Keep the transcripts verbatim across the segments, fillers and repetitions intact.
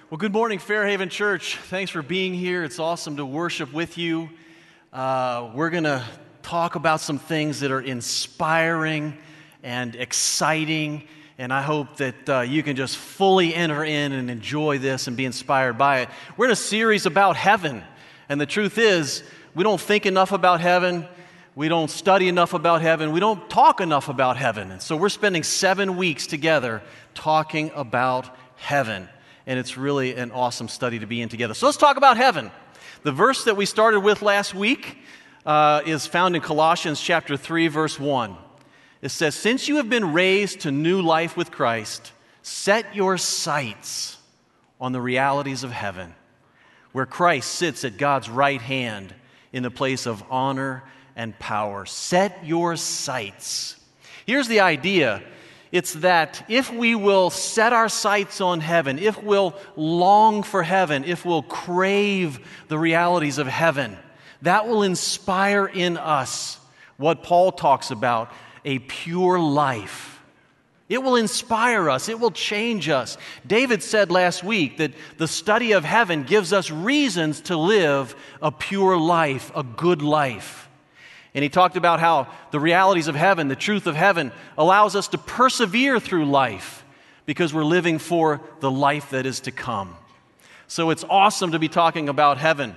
Well, good morning, Fairhaven Church. Thanks for being here. It's awesome to worship with you. Uh, we're going to talk about some things that are inspiring and exciting, and I hope that uh, you can just fully enter in and enjoy this and be inspired by it. We're in a series about heaven, and the truth is, we don't think enough about heaven. We don't study enough about heaven. We don't talk enough about heaven. And so we're spending seven weeks together talking about heaven. And it's really an awesome study to be in together. So let's talk about heaven. The verse that we started with last week uh, is found in Colossians chapter three, verse one. It says, "Since you have been raised to new life with Christ, set your sights on the realities of heaven, where Christ sits at God's right hand in the place of honor and power." Set your sights. Here's the idea. It's that if we will set our sights on heaven, if we'll long for heaven, if we'll crave the realities of heaven, that will inspire in us what Paul talks about, a pure life. It will inspire us. It will change us. David said last week that the study of heaven gives us reasons to live a pure life, a good life. And he talked about how the realities of heaven, the truth of heaven, allows us to persevere through life because we're living for the life that is to come. So it's awesome to be talking about heaven.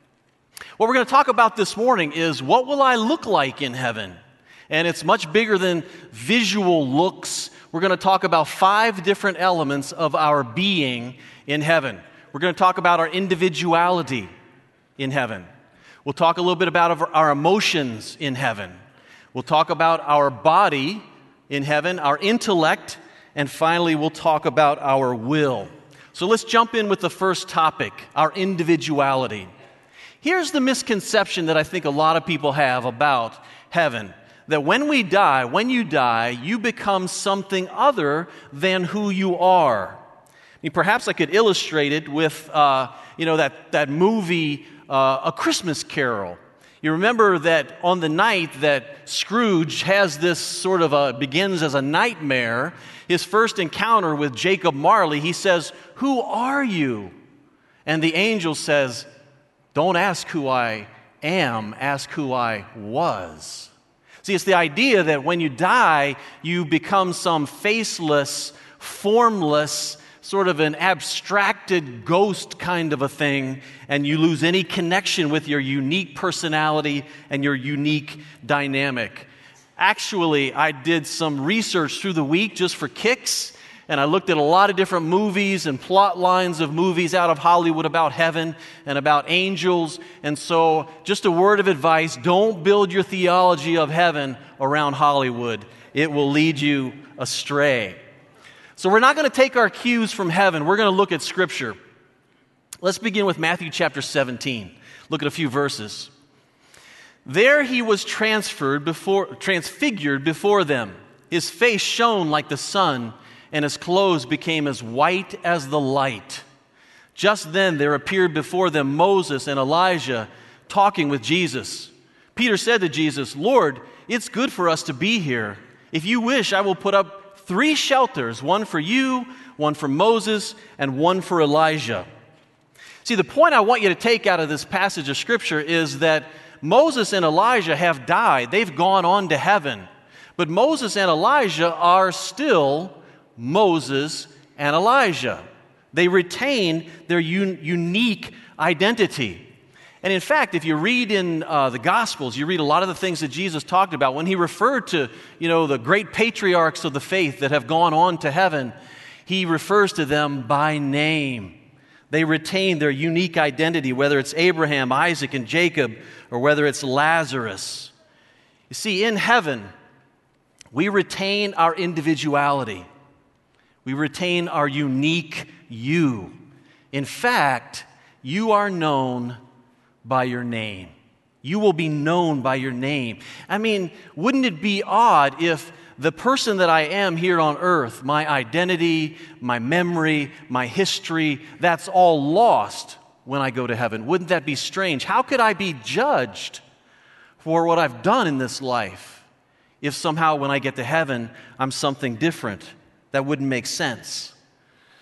What we're going to talk about this morning is, what will I look like in heaven? And it's much bigger than visual looks. We're going to talk about five different elements of our being in heaven. We're going to talk about our individuality in heaven. We'll talk a little bit about our emotions in heaven. We'll talk about our body in heaven, our intellect, and finally we'll talk about our will. So let's jump in with the first topic, our individuality. Here's the misconception that I think a lot of people have about heaven, that when we die, when you die, you become something other than who you are. I mean, perhaps I could illustrate it with, uh, you know, that, that movie, Uh, A Christmas Carol. You remember that on the night that Scrooge has this sort of a, begins as a nightmare, his first encounter with Jacob Marley, he says, "Who are you?" And the angel says, "Don't ask who I am, ask who I was." See, it's the idea that when you die, you become some faceless, formless, sort of an abstracted ghost kind of a thing, and you lose any connection with your unique personality and your unique dynamic. Actually, I did some research through the week just for kicks, and I looked at a lot of different movies and plot lines of movies out of Hollywood about heaven and about angels. And so, just a word of advice, don't build your theology of heaven around Hollywood. It will lead you astray. So we're not going to take our cues from heaven. We're going to look at Scripture. Let's begin with Matthew chapter seventeen. Look at a few verses. "There he was transferred before, transfigured before them. His face shone like the sun, and his clothes became as white as the light. Just then there appeared before them Moses and Elijah talking with Jesus. Peter said to Jesus, 'Lord, it's good for us to be here. If you wish, I will put up three shelters, one for you, one for Moses, and one for Elijah.'" See, the point I want you to take out of this passage of Scripture is that Moses and Elijah have died. They've gone on to heaven. But Moses and Elijah are still Moses and Elijah. They retain their un- unique identity. And in fact, if you read in uh, the Gospels, you read a lot of the things that Jesus talked about. When he referred to, you know, the great patriarchs of the faith that have gone on to heaven, he refers to them by name. They retain their unique identity, whether it's Abraham, Isaac, and Jacob, or whether it's Lazarus. You see, in heaven, we retain our individuality. We retain our unique you. In fact, you are known by your name. You will be known by your name. I mean, wouldn't it be odd if the person that I am here on earth, my identity, my memory, my history, that's all lost when I go to heaven? Wouldn't that be strange? How could I be judged for what I've done in this life if somehow when I get to heaven, I'm something different? That wouldn't make sense.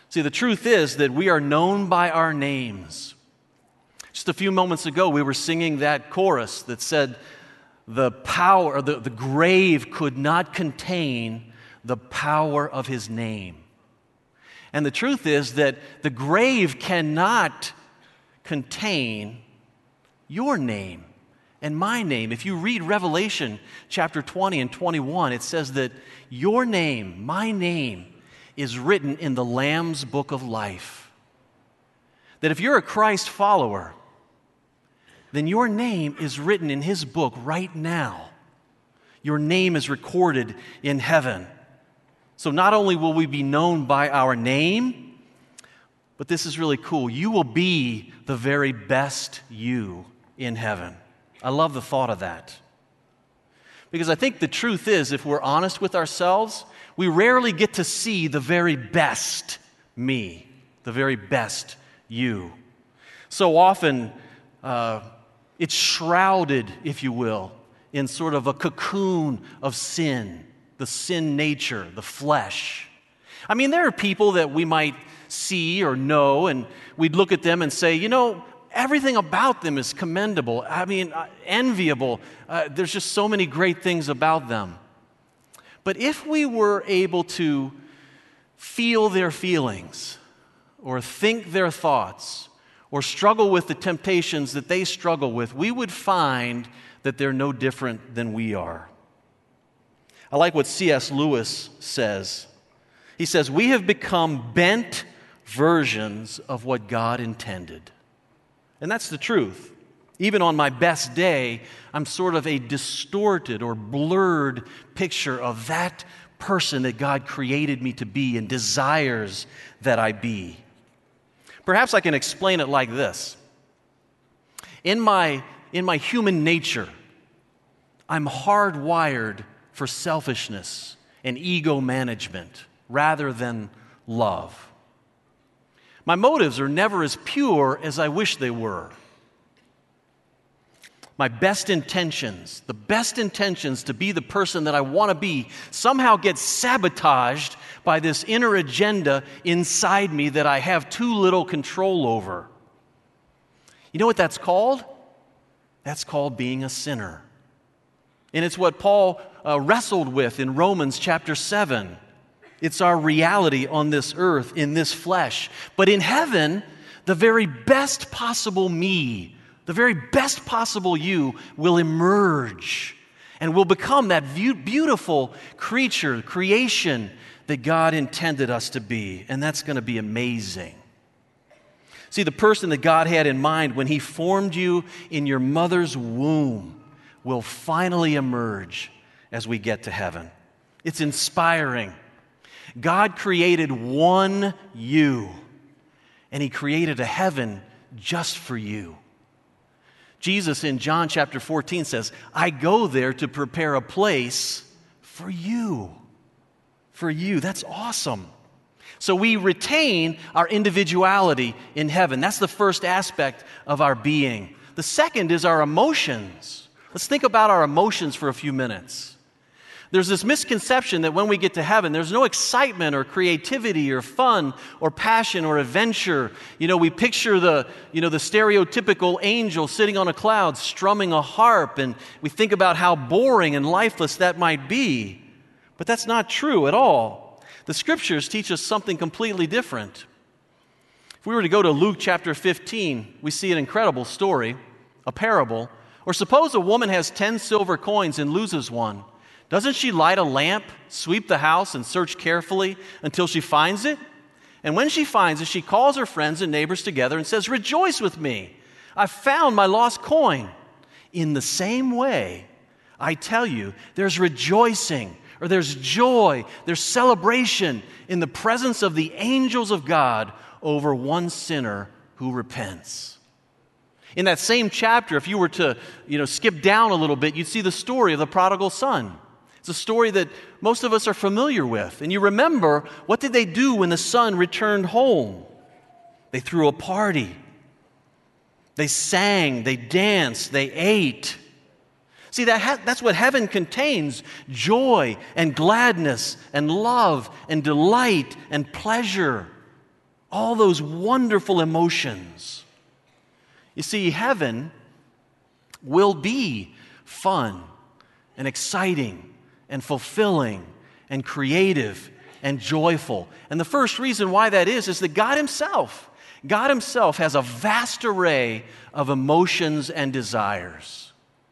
See, the truth is that we are known by our names. Just a few moments ago, we were singing that chorus that said, the power, or the, the grave could not contain the power of his name. And the truth is that the grave cannot contain your name and my name. If you read Revelation chapter twenty and twenty-one, it says that your name, my name, is written in the Lamb's book of life. That if you're a Christ follower, then your name is written in his book right now. Your name is recorded in heaven. So not only will we be known by our name, but this is really cool. You will be the very best you in heaven. I love the thought of that. Because I think the truth is, if we're honest with ourselves, we rarely get to see the very best me, the very best you. So often, uh, it's shrouded, if you will, in sort of a cocoon of sin, the sin nature, the flesh. I mean, there are people that we might see or know, and we'd look at them and say, you know, everything about them is commendable. I mean, uh, enviable. Uh, there's just so many great things about them. But if we were able to feel their feelings, or think their thoughts, or struggle with the temptations that they struggle with, we would find that they're no different than we are. I like what C S Lewis says. He says, we have become bent versions of what God intended. And that's the truth. Even on my best day, I'm sort of a distorted or blurred picture of that person that God created me to be and desires that I be. Perhaps I can explain it like this. In my, in my human nature, I'm hardwired for selfishness and ego management rather than love. My motives are never as pure as I wish they were. My best intentions, the best intentions to be the person that I want to be, somehow get sabotaged by this inner agenda inside me that I have too little control over. You know what that's called? That's called being a sinner. And it's what Paul uh, wrestled with in Romans chapter seven. It's our reality on this earth, in this flesh. But in heaven, the very best possible me, the very best possible you will emerge and will become that beautiful creature, creation that God intended us to be. And that's going to be amazing. See, the person that God had in mind when He formed you in your mother's womb will finally emerge as we get to heaven. It's inspiring. God created one you, and He created a heaven just for you. Jesus in John chapter fourteen says, I go there to prepare a place for you. For you. That's awesome. So we retain our individuality in heaven. That's the first aspect of our being. The second is our emotions. Let's think about our emotions for a few minutes. There's this misconception that when we get to heaven, there's no excitement or creativity or fun or passion or adventure. You know, we picture the, you know, the stereotypical angel sitting on a cloud strumming a harp, and we think about how boring and lifeless that might be. But that's not true at all. The Scriptures teach us something completely different. If we were to go to Luke chapter fifteen, we see an incredible story, a parable. Or suppose a woman has ten silver coins and loses one. Doesn't she light a lamp, sweep the house, and search carefully until she finds it? And when she finds it, she calls her friends and neighbors together and says, Rejoice with me, I found my lost coin. In the same way, I tell you, there's rejoicing, or there's joy, there's celebration in the presence of the angels of God over one sinner who repents. In that same chapter, if you were to, you know, skip down a little bit, you'd see the story of the prodigal son. It's a story that most of us are familiar with. And you remember, what did they do when the son returned home? They threw a party. They sang, they danced, they ate. See, that ha- that's what heaven contains: joy and gladness and love and delight and pleasure. all those wonderful emotions. You see, heaven will be fun and exciting and fulfilling and creative and joyful. And the first reason why that is, is that God Himself, God Himself has a vast array of emotions and desires.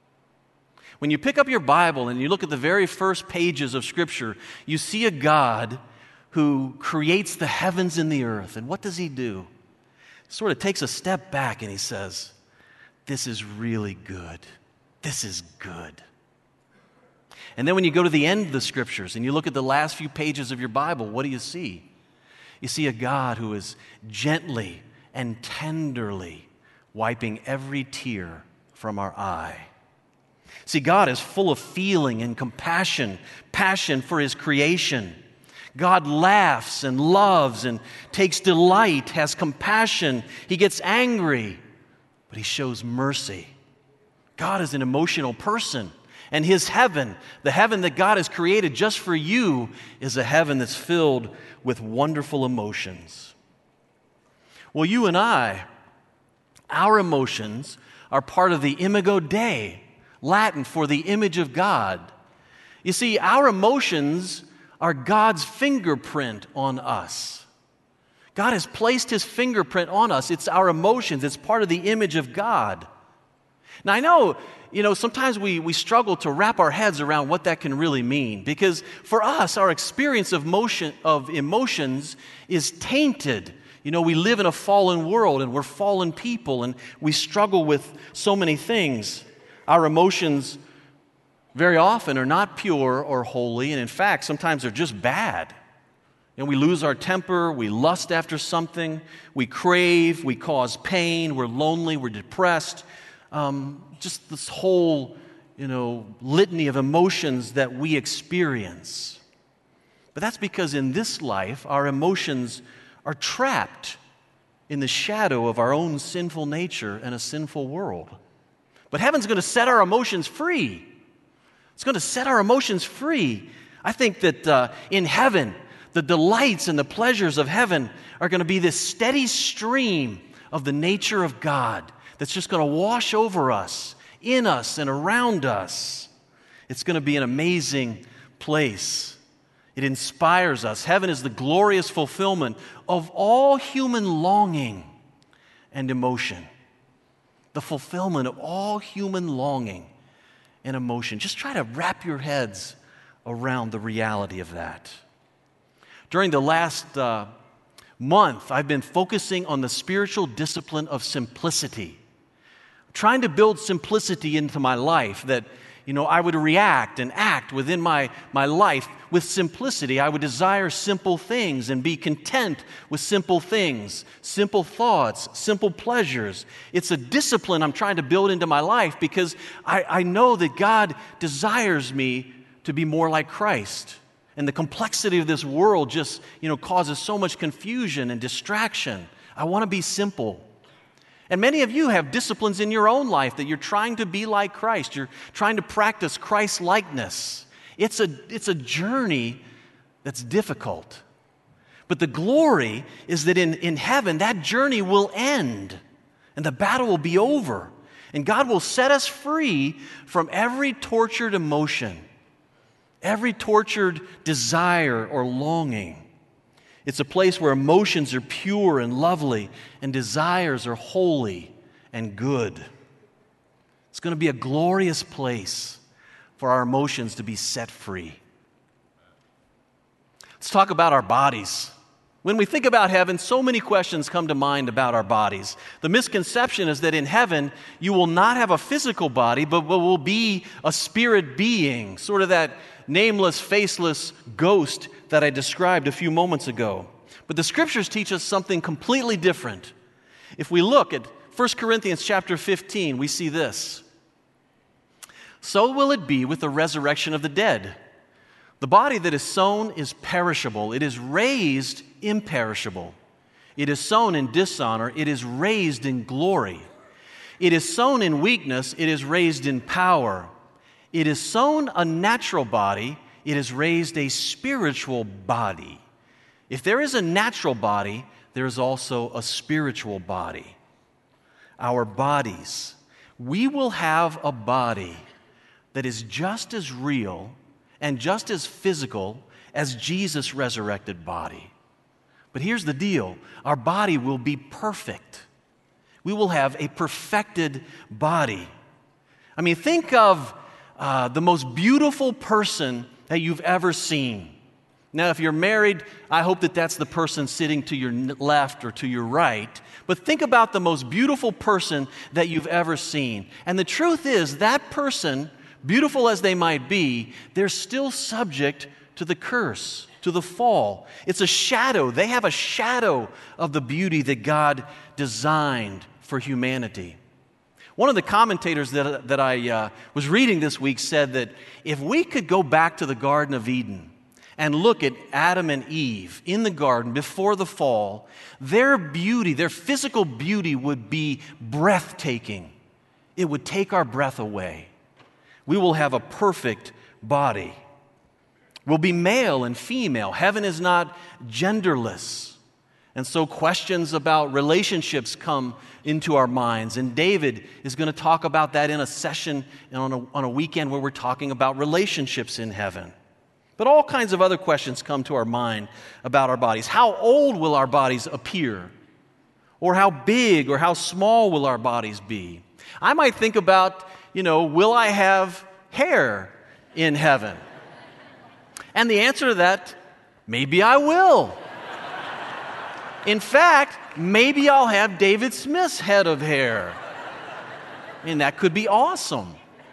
When you pick up your Bible and you look at the very first pages of Scripture, you see a God who creates the heavens and the earth. And what does He do? He sort of takes a step back and He says, this is really good. This is good. And then when you go to the end of the Scriptures and you look at the last few pages of your Bible, what do you see? You see a God who is gently and tenderly wiping every tear from our eye. See, God is full of feeling and compassion, passion for His creation. God laughs and loves and takes delight, has compassion. He gets angry, but He shows mercy. God is an emotional person. And His heaven, the heaven that God has created just for you, is a heaven that's filled with wonderful emotions. Well, you and I, our emotions are part of the Imago Dei, Latin for the image of God. You see, our emotions are God's fingerprint on us. God has placed His fingerprint on us. It's our emotions. It's part of the image of God. Now, I know, you know, sometimes we, we struggle to wrap our heads around what that can really mean, because for us, our experience of motion, of emotions is tainted. You know, we live in a fallen world, and we're fallen people, and we struggle with so many things. Our emotions very often are not pure or holy, and in fact, sometimes they're just bad. And we lose our temper, we lust after something, we crave, we cause pain, we're lonely, we're depressed. Um, just this whole, you know, litany of emotions that we experience. But that's because in this life, our emotions are trapped in the shadow of our own sinful nature and a sinful world. But heaven's going to set our emotions free. It's going to set our emotions free. I think that uh, in heaven, the delights and the pleasures of heaven are going to be this steady stream of the nature of God that's just going to wash over us, in us, and around us. It's going to be an amazing place. It inspires us. Heaven is the glorious fulfillment of all human longing and emotion. The fulfillment of all human longing and emotion. Just try to wrap your heads around the reality of that. During the last uh, month, I've been focusing on the spiritual discipline of simplicity. Trying to build simplicity into my life, that, you know, I would react and act within my, my life with simplicity. I would desire simple things and be content with simple things, simple thoughts, simple pleasures. It's a discipline I'm trying to build into my life because I, I know that God desires me to be more like Christ. And the complexity of this world just, you know, causes so much confusion and distraction. I want to be simple. And many of you have disciplines in your own life that you're trying to be like Christ. You're trying to practice Christ-likeness. It's a, it's a journey that's difficult. But the glory is that in, in heaven, that journey will end and the battle will be over. And God will set us free from every tortured emotion, every tortured desire or longing. It's a place where emotions are pure and lovely and desires are holy and good. It's going to be a glorious place for our emotions to be set free. Let's talk about our bodies. When we think about heaven, so many questions come to mind about our bodies. The misconception is that in heaven, you will not have a physical body, but will be a spirit being, sort of that nameless, faceless ghost that I described a few moments ago. But the Scriptures teach us something completely different. If we look at First Corinthians chapter fifteen, we see this. So will it be with the resurrection of the dead. The body that is sown is perishable. It is raised imperishable. It is sown in dishonor. It is raised in glory. It is sown in weakness. It is raised in power. It is sown a natural body. It is raised a spiritual body. If there is a natural body, there's also a spiritual body. Our bodies. We will have a body that is just as real and just as physical as Jesus' resurrected body. But here's the deal. Our body will be perfect. We will have a perfected body. I mean, think of uh, the most beautiful person that you've ever seen. Now, if you're married, I hope that that's the person sitting to your left or to your right. But think about the most beautiful person that you've ever seen. And the truth is, that person, beautiful as they might be, they're still subject to the curse, to the fall. It's a shadow. They have a shadow of the beauty that God designed for humanity. One of the commentators that, that I uh, was reading this week said that if we could go back to the Garden of Eden and look at Adam and Eve in the garden before the fall, their beauty, their physical beauty would be breathtaking. It would take our breath away. We will have a perfect body. We'll be male and female. Heaven is not genderless. And so questions about relationships come into our minds. And David is going to talk about that in a session and on a, on a weekend where we're talking about relationships in heaven. But all kinds of other questions come to our mind about our bodies. How old will our bodies appear? Or how big or how small will our bodies be? I might think about, you know, will I have hair in heaven? And the answer to that, maybe I will. In fact, maybe I'll have David Smith's head of hair. I mean, that could be awesome.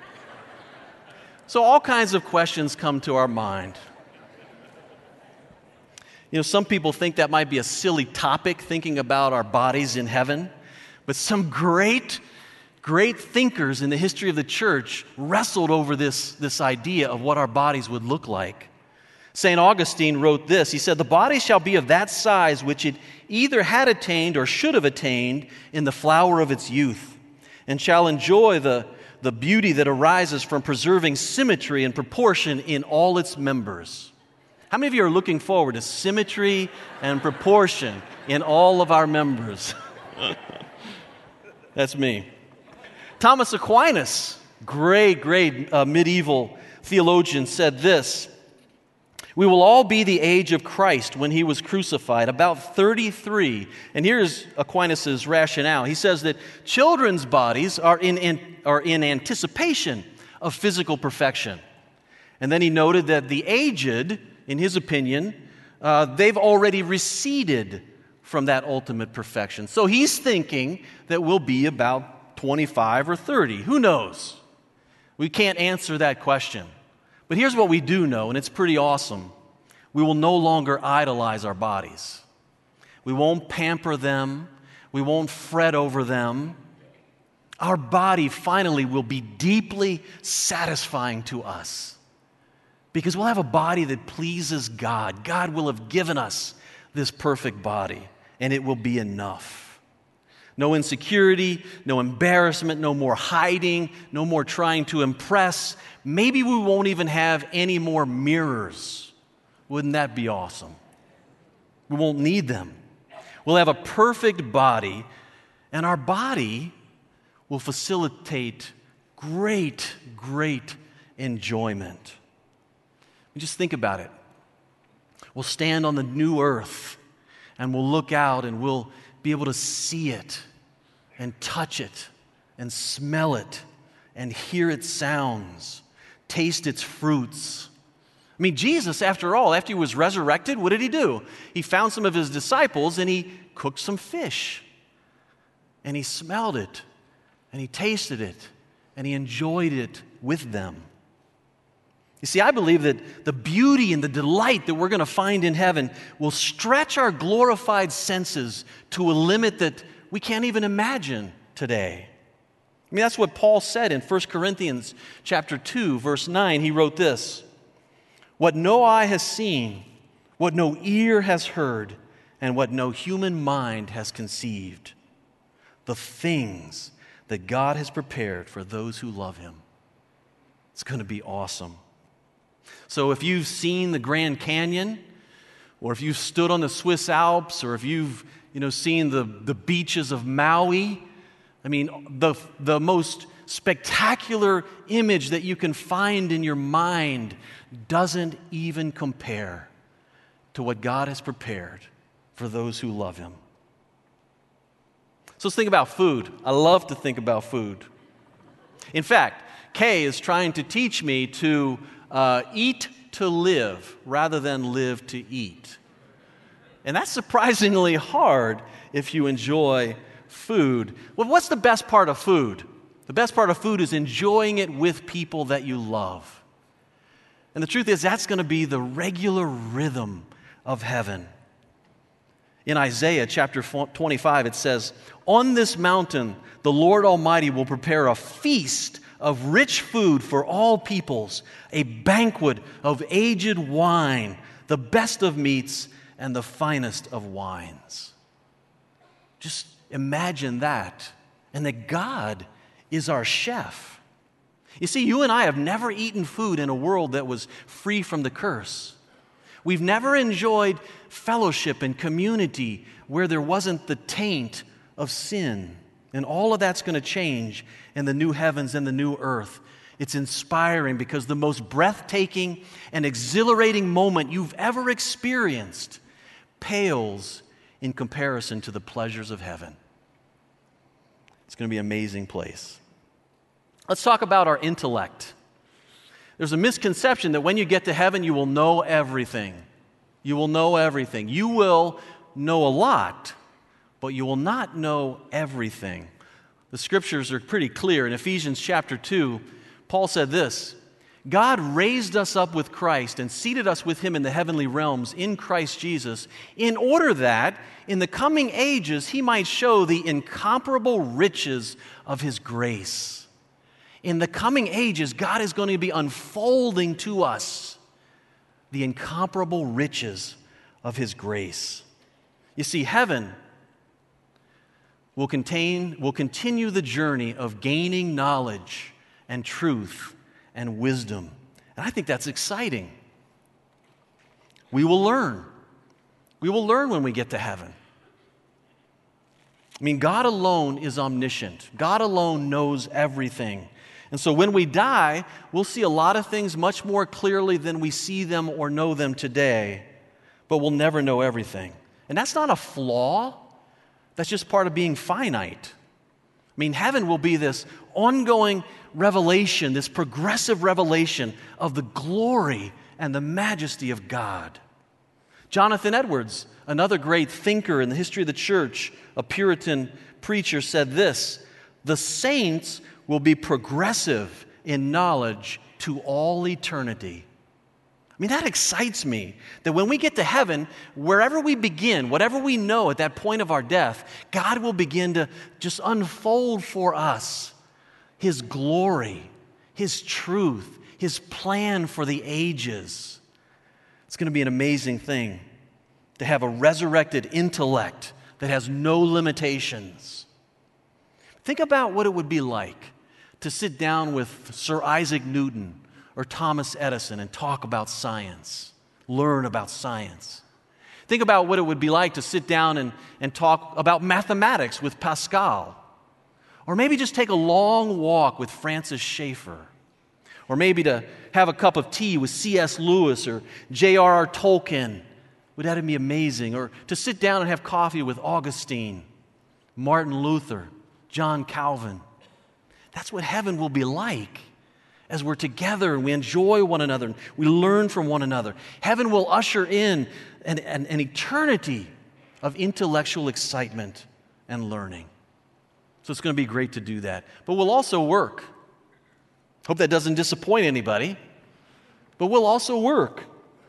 So all kinds of questions come to our mind. You know, some people think that might be a silly topic, thinking about our bodies in heaven. But some great, great thinkers in the history of the church wrestled over this, this idea of what our bodies would look like. Saint Augustine wrote this. He said, "The body shall be of that size which it either had attained or should have attained in the flower of its youth, and shall enjoy the, the beauty that arises from preserving symmetry and proportion in all its members." How many of you are looking forward to symmetry and proportion in all of our members? That's me. Thomas Aquinas, great, great uh, medieval theologian, said this: "We will all be the age of Christ when he was crucified, about thirty-three. And here's Aquinas' rationale. He says that children's bodies are in, in, are in anticipation of physical perfection. And then he noted that the aged, in his opinion, uh, they've already receded from that ultimate perfection. So he's thinking that we'll be about twenty-five or thirty. Who knows? We can't answer that question. But here's what we do know, and it's pretty awesome. We will no longer idolize our bodies. We won't pamper them. We won't fret over them. Our body finally will be deeply satisfying to us because we'll have a body that pleases God. God will have given us this perfect body, and it will be enough. No insecurity, no embarrassment, no more hiding, no more trying to impress. Maybe we won't even have any more mirrors. Wouldn't that be awesome? We won't need them. We'll have a perfect body, and our body will facilitate great, great enjoyment. Just think about it. We'll stand on the new earth, and we'll look out, and we'll be able to see it and touch it and smell it and hear its sounds, taste its fruits. I mean, Jesus, after all, after he was resurrected, what did he do? He found some of his disciples and he cooked some fish. And he smelled it and he tasted it and he enjoyed it with them. You see, I believe that the beauty and the delight that we're going to find in heaven will stretch our glorified senses to a limit that we can't even imagine today. I mean, that's what Paul said in First Corinthians chapter two, verse nine. He wrote this: "What no eye has seen, what no ear has heard, and what no human mind has conceived, the things that God has prepared for those who love him." It's going to be awesome. So if you've seen the Grand Canyon, or if you've stood on the Swiss Alps, or if you've you know, seeing the, the beaches of Maui. I mean, the, the most spectacular image that you can find in your mind doesn't even compare to what God has prepared for those who love Him. So let's think about food. I love to think about food. In fact, Kay is trying to teach me to uh, eat to live rather than live to eat. And that's surprisingly hard if you enjoy food. Well, what's the best part of food? The best part of food is enjoying it with people that you love. And the truth is, that's going to be the regular rhythm of heaven. In Isaiah chapter twenty-five, it says, "On this mountain, the Lord Almighty will prepare a feast of rich food for all peoples, a banquet of aged wine, the best of meats, and the finest of wines." Just imagine that. And that God is our chef. You see, you and I have never eaten food in a world that was free from the curse. We've never enjoyed fellowship and community where there wasn't the taint of sin. And all of that's going to change in the new heavens and the new earth. It's inspiring because the most breathtaking and exhilarating moment you've ever experienced pales in comparison to the pleasures of heaven. It's going to be an amazing place. Let's talk about our intellect. There's a misconception that when you get to heaven, you will know everything. You will know everything. You will know a lot, but you will not know everything. The scriptures are pretty clear. In Ephesians chapter two, Paul said this, "God raised us up with Christ and seated us with Him in the heavenly realms in Christ Jesus, in order that in the coming ages He might show the incomparable riches of His grace." In the coming ages, God is going to be unfolding to us the incomparable riches of His grace. You see, heaven will contain, will continue the journey of gaining knowledge and truth and wisdom. And I think that's exciting. We will learn. We will learn when we get to heaven. I mean, God alone is omniscient. God alone knows everything. And so when we die, we'll see a lot of things much more clearly than we see them or know them today, but we'll never know everything. And that's not a flaw. That's just part of being finite. I mean, heaven will be this ongoing revelation, this progressive revelation of the glory and the majesty of God. Jonathan Edwards, another great thinker in the history of the church, a Puritan preacher, said this, "The saints will be progressive in knowledge to all eternity." I mean, that excites me, that when we get to heaven, wherever we begin, whatever we know at that point of our death, God will begin to just unfold for us His glory, His truth, His plan for the ages. It's going to be an amazing thing to have a resurrected intellect that has no limitations. Think about what it would be like to sit down with Sir Isaac Newton or Thomas Edison and talk about science, learn about science. Think about what it would be like to sit down and, and talk about mathematics with Pascal. Or maybe just take a long walk with Francis Schaeffer. Or maybe to have a cup of tea with C S Lewis or J R R Tolkien. Would that be amazing? Or to sit down and have coffee with Augustine, Martin Luther, John Calvin. That's what heaven will be like as we're together and we enjoy one another and we learn from one another. Heaven will usher in an, an, an eternity of intellectual excitement and learning. So it's going to be great to do that. But we'll also work. Hope that doesn't disappoint anybody. But we'll also work.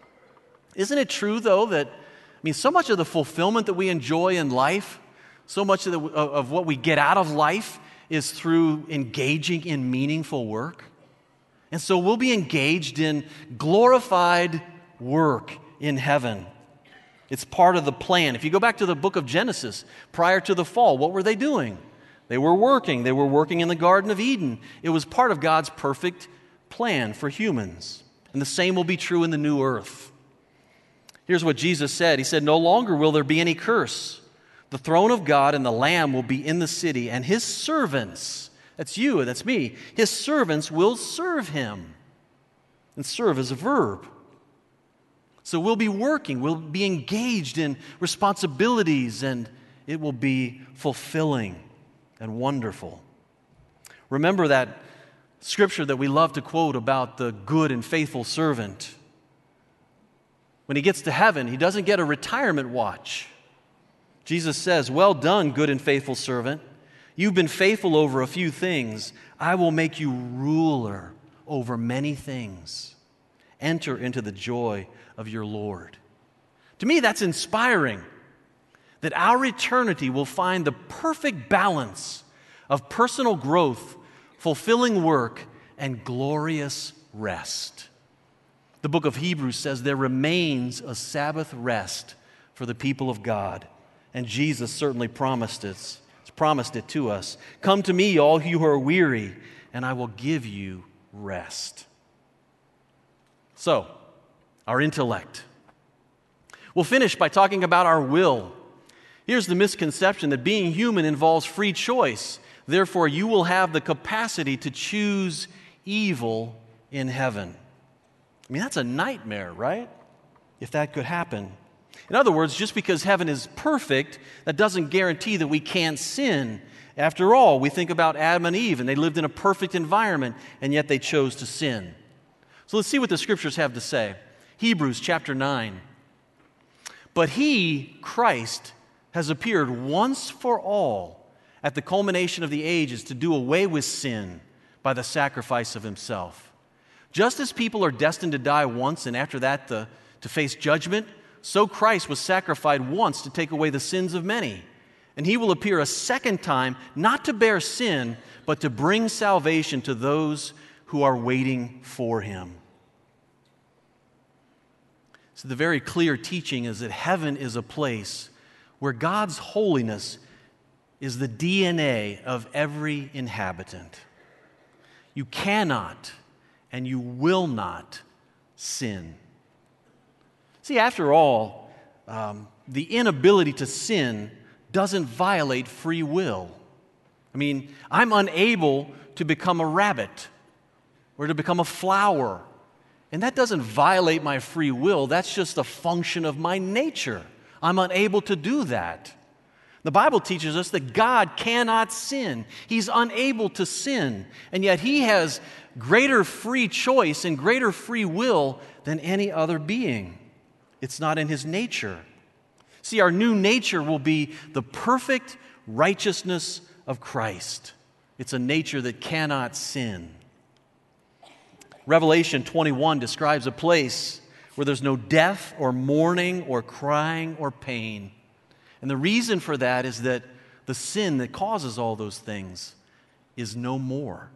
Isn't it true, though, that, I mean, so much of the fulfillment that we enjoy in life, so much of, the, of what we get out of life is through engaging in meaningful work? And so we'll be engaged in glorified work in heaven. It's part of the plan. If you go back to the book of Genesis, prior to the fall, what were they doing? They were working. They were working in the Garden of Eden. It was part of God's perfect plan for humans. And the same will be true in the new earth. Here's what Jesus said. He said, "No longer will there be any curse. The throne of God and the Lamb will be in the city, and his servants, that's you, that's me, his servants will serve him. And serve is a verb. So we'll be working, we'll be engaged in responsibilities, and it will be fulfilling and wonderful. Remember that scripture that we love to quote about the good and faithful servant. When he gets to heaven, he doesn't get a retirement watch. Jesus says, "Well done, good and faithful servant. You've been faithful over a few things. I will make you ruler over many things. Enter into the joy of your Lord." To me, that's inspiring, that our eternity will find the perfect balance of personal growth, fulfilling work, and glorious rest. The book of Hebrews says there remains a Sabbath rest for the people of God, and Jesus certainly promised it, promised it to us. "Come to me, all you who are weary, and I will give you rest." So, our intellect. We'll finish by talking about our will. Here's the misconception that being human involves free choice. Therefore, you will have the capacity to choose evil in heaven. I mean, that's a nightmare, right? If that could happen. In other words, just because heaven is perfect, that doesn't guarantee that we can't sin. After all, we think about Adam and Eve, and they lived in a perfect environment, and yet they chose to sin. So let's see what the scriptures have to say. Hebrews chapter nine. "But he, Christ, has appeared once for all at the culmination of the ages to do away with sin by the sacrifice of himself. Just as people are destined to die once and after that the, to face judgment, so Christ was sacrificed once to take away the sins of many. And he will appear a second time, not to bear sin, but to bring salvation to those who are waiting for him." So the very clear teaching is that heaven is a place where God's holiness is the D N A of every inhabitant. You cannot and you will not sin. See, after all, um, the inability to sin doesn't violate free will. I mean, I'm unable to become a rabbit or to become a flower, and that doesn't violate my free will. That's just a function of my nature. I'm unable to do that. The Bible teaches us that God cannot sin. He's unable to sin, and yet he has greater free choice and greater free will than any other being. It's not in his nature. See, our new nature will be the perfect righteousness of Christ. It's a nature that cannot sin. Revelation twenty-one describes a place where there's no death or mourning or crying or pain. And the reason for that is that the sin that causes all those things is no more.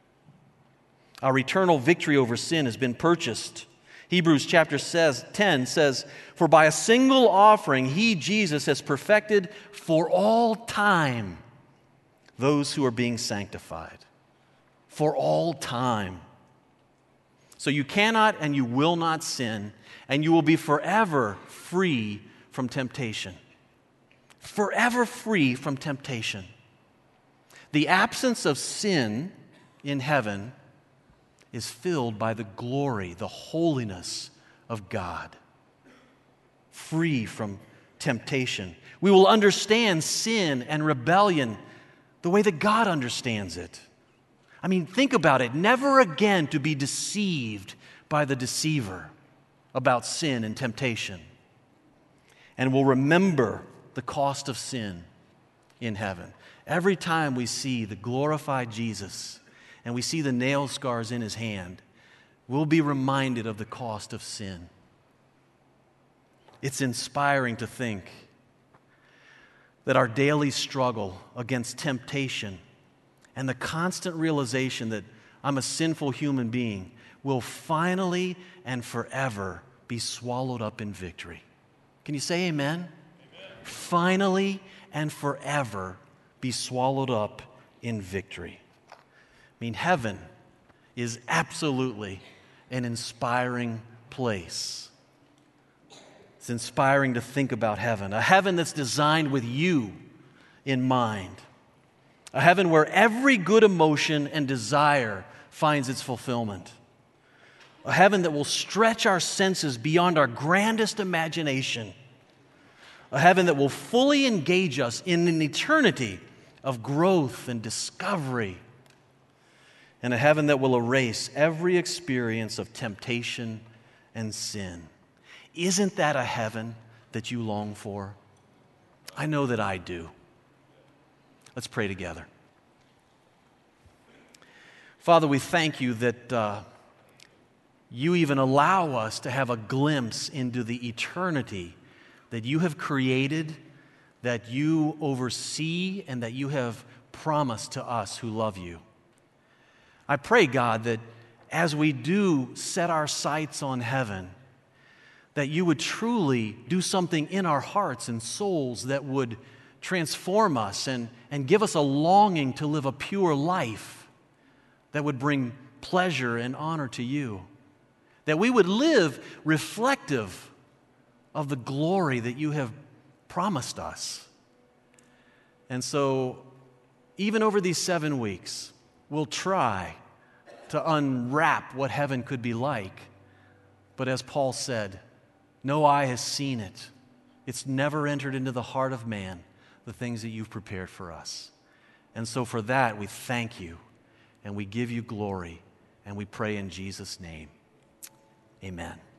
Our eternal victory over sin has been purchased. Hebrews chapter ten says, "For by a single offering he, Jesus, has perfected for all time those who are being sanctified." For all time. So you cannot and you will not sin, and you will be forever free from temptation. Forever free from temptation. The absence of sin in heaven is filled by the glory, the holiness of God. Free from temptation. We will understand sin and rebellion the way that God understands it. I mean, think about it. Never again to be deceived by the deceiver about sin and temptation. And we'll remember the cost of sin in heaven. Every time we see the glorified Jesus and we see the nail scars in his hand, we'll be reminded of the cost of sin. It's inspiring to think that our daily struggle against temptation and the constant realization that I'm a sinful human being will finally and forever be swallowed up in victory. Can you say amen? Amen. Finally and forever be swallowed up in victory. I mean, heaven is absolutely an inspiring place. It's inspiring to think about heaven, a heaven that's designed with you in mind, a heaven where every good emotion and desire finds its fulfillment, a heaven that will stretch our senses beyond our grandest imagination, a heaven that will fully engage us in an eternity of growth and discovery, and a heaven that will erase every experience of temptation and sin. Isn't that a heaven that you long for? I know that I do. Let's pray together. Father, we thank you that uh, you even allow us to have a glimpse into the eternity that you have created, that you oversee, and that you have promised to us who love you. I pray, God, that as we do set our sights on heaven, that you would truly do something in our hearts and souls that would transform us and, and give us a longing to live a pure life that would bring pleasure and honor to you. That we would live reflective of the glory that you have promised us. And so, even over these seven weeks, we'll try to unwrap what heaven could be like. But as Paul said, no eye has seen it. It's never entered into the heart of man, the things that you've prepared for us. And so for that, we thank you, and we give you glory, and we pray in Jesus' name. Amen.